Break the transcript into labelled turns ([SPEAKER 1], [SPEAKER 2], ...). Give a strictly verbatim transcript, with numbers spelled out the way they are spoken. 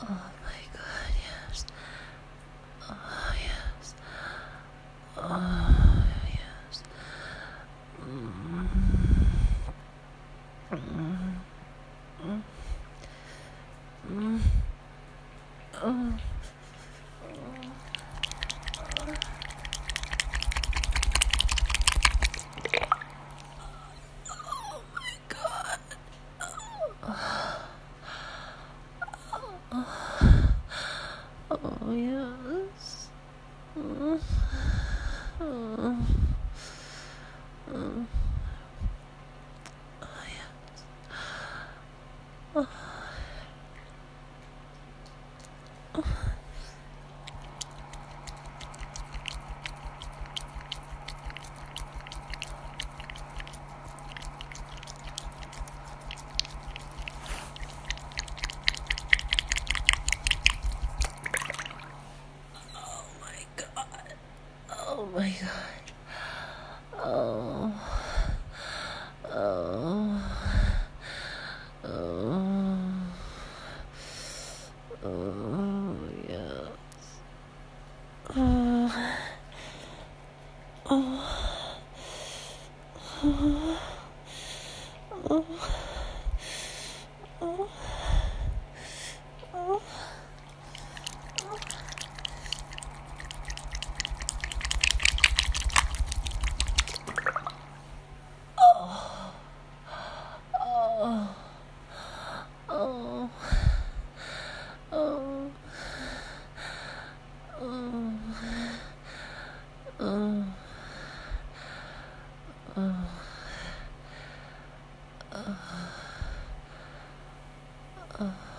[SPEAKER 1] Oh my God, yes. Oh, yes. Oh, yes. Mm. Mm. Mm. Mm. Oh. Oh my God. Oh, yes. Mm. Oh. Mm. Oh, yes. Oh. Oh my God. Oh my God. Oh. Oh. Oh. Oh, yes. Oh. Oh. Oh. Oh. Oh. Oh. Oh. Oh. Oh. Oh. Oh. Oh. Oh. Oh. Oh.